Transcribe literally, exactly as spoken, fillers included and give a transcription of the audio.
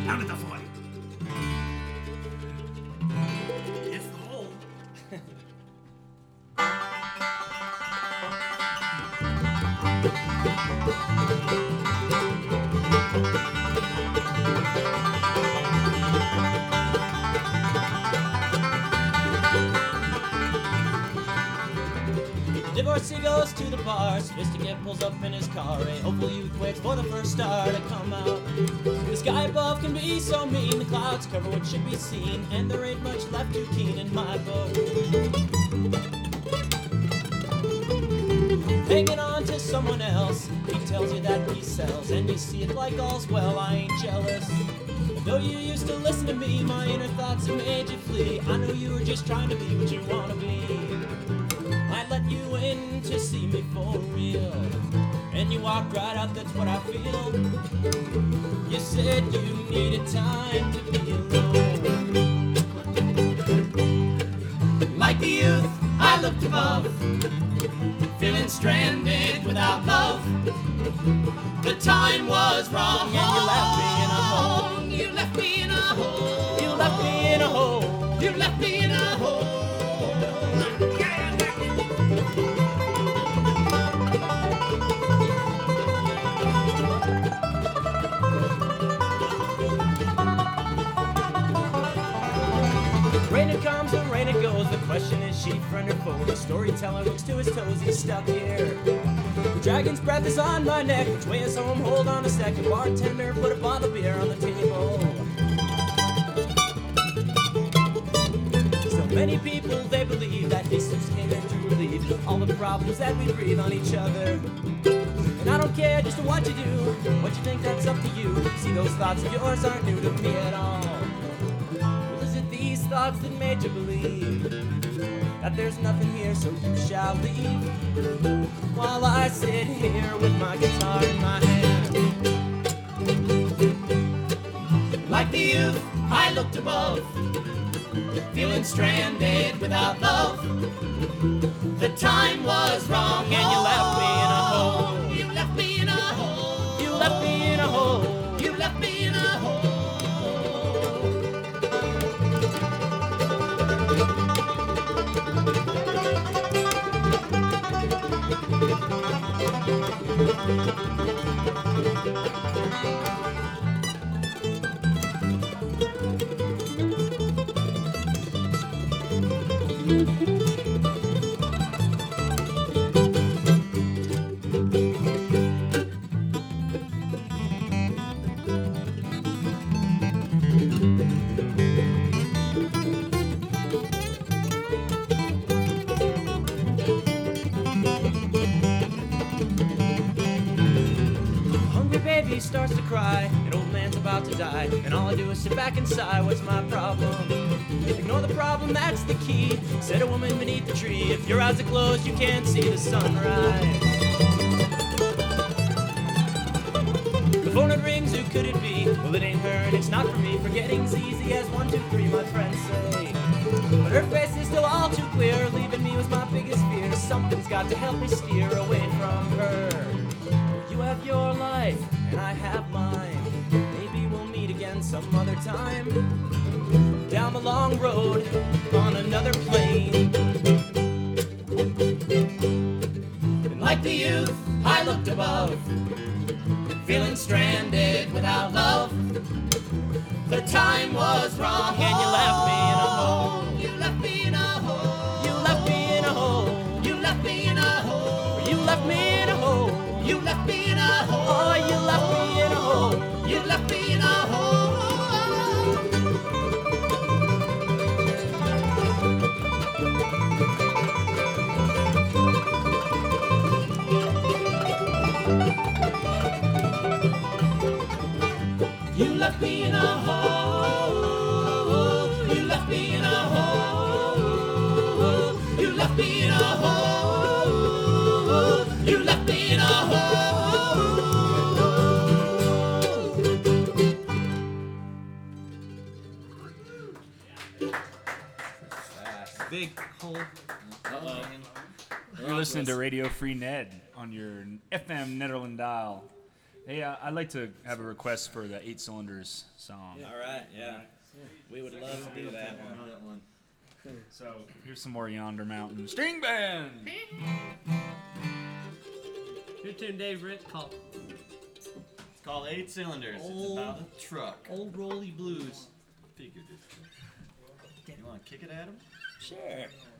Out of the void. It's the hole. Divorcee goes to the bar, Sophisticate pulls up in his car. A hopeful youth waits for the first star to come out. The sky above can be so mean, the clouds cover what should be seen, and there ain't much left too keen in my book. Hanging on to someone else, he tells you that he sells, and you see it like all's well. I ain't jealous. Though you used to listen to me, my inner thoughts have made you flee. I know you were just trying to be what you want to be. I let you in to see me for real, and you walked right out, that's what I feel. You said you needed time to be alone. Like the youth, I looked above, feeling stranded without love. The time was wrong, and you left me in a hole. You left me in a hole. You left me in a hole. You left me in a hole. Rain it comes and rain it goes. The question is, she friend or foe? The storyteller looks to his toes. He's stuck here. The dragon's breath is on my neck. Which way is home? Hold on a second. Bartender, put a bottle of beer on the table. So many people, they believe that he slips in and to relieve all the problems that we breathe on each other. And I don't care just what you do, what you think, that's up to you. See, those thoughts of yours aren't new to me at all. Well, is it these thoughts that made you believe that there's nothing here, so you shall leave? While I sit here with my guitar in my hand. Like the youth, I looked above, feeling stranded without love. The time was wrong, and you left me in a hole. You left me in a hole. You left me in a hole. You left me in a hole. Baby starts to cry, an old man's about to die, and all I do is sit back and sigh. What's my problem? Ignore the problem, that's the key. Said a woman beneath the tree. If your eyes are closed, you can't see the sunrise. The phone it rings, who could it be? Well, it ain't her, and it's not for me. Forgetting's easy as one, two, three, my friends say. But her face is still all too clear. Leaving me was my biggest fear. Something's got to help me steer away from her. You have your life, and I have mine. Maybe we'll meet again some other time, down the long road on another plane. And like the youth, I looked above, feeling stranded without love. The time was wrong, and you left me in a hole. You left me in a hole. You left me in a hole. You left me in a hole. You left me in a hole. You left me in a hole. Oh, you left me in a hole. You left me in a hole. You left me in a hole. You left me in a hole. You left me in a hole. You left me in a hole. Big hole. Uh-oh. You're listening to Radio Free Ned on your F M Netherland dial. Hey, uh, I'd like to have a request for the Eight Cylinders song. All right, yeah. We would love to do that one. So here's some more Yonder Mountain String Band. Your tune, Dave Rick, called It's called Eight Cylinders. Old- It's about a truck. Old Rolly Blues. Figured it. You want to kick it at him? Sure.